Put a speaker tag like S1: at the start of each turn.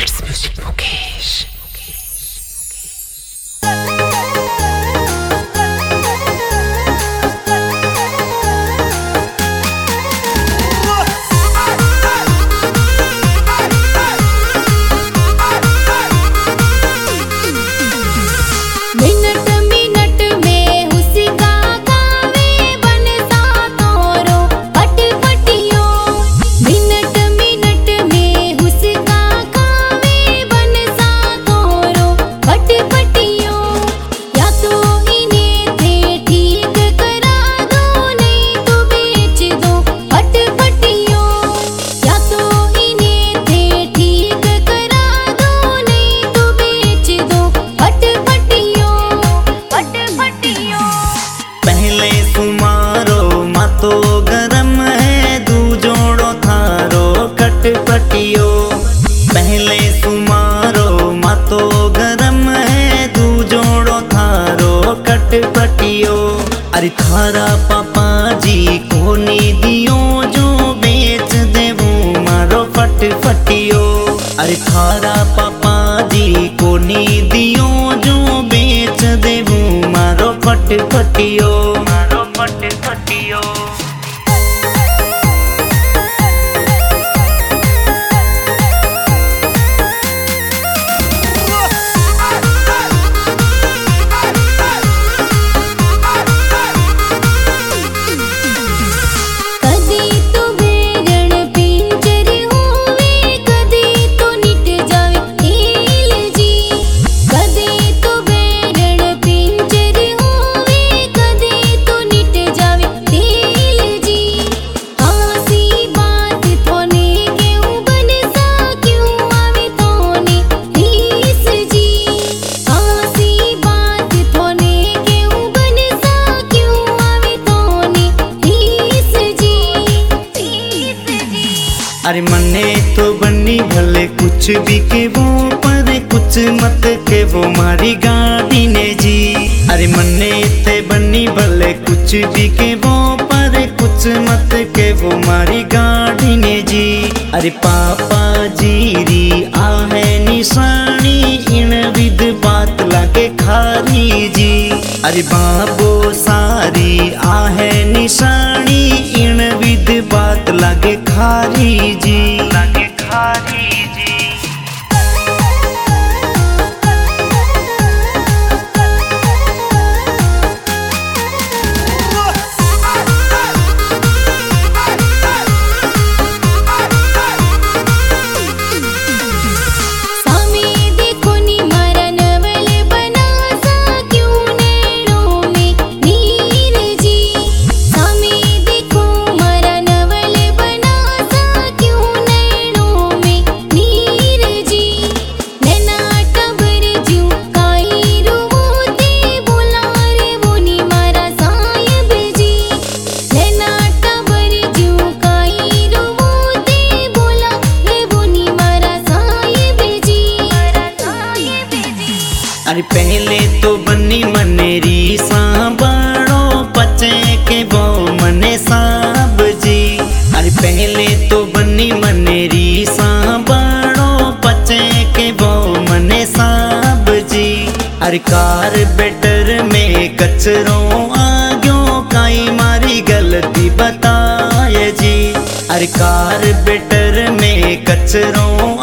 S1: It's Music Mukesh.
S2: पटियो पहले सुमारो मातो गरम है दू जोड़ो थारो कटपटियो। अरे थारा पापा जी को नी दियो जो बेच देवो मारो फटफटियो। अरे थारा पापा जी को नी दियो जो बेच देवो मारो फटफटियो मारो फटफटियो। अरे मने तो बनी भले कुछ भी के वो पर कुछ मत के वो मारी गाड़ी ने जी। अरे मने ते बनी भले कुछ भी के वो पर कुछ मत के वो मारी गाड़ी ने जी। अरे पापा जीरी आहे निशानी इन विध बात लागे खारी जी। अरे बाबो सारी आहे निशानी इन विध बात लागे खारी जी लागे खारी जी। अरे पहले तो बनी मनेरी सांबड़ो पचे के वो मने साब जी। अरे पहले तो बनी मनेरी सांबड़ो पचे के वो मने साब जी। अरे कार बेटर में कचरो आ गयो काई मारी गलती बताए जी। अरे कार बेटर में कचरो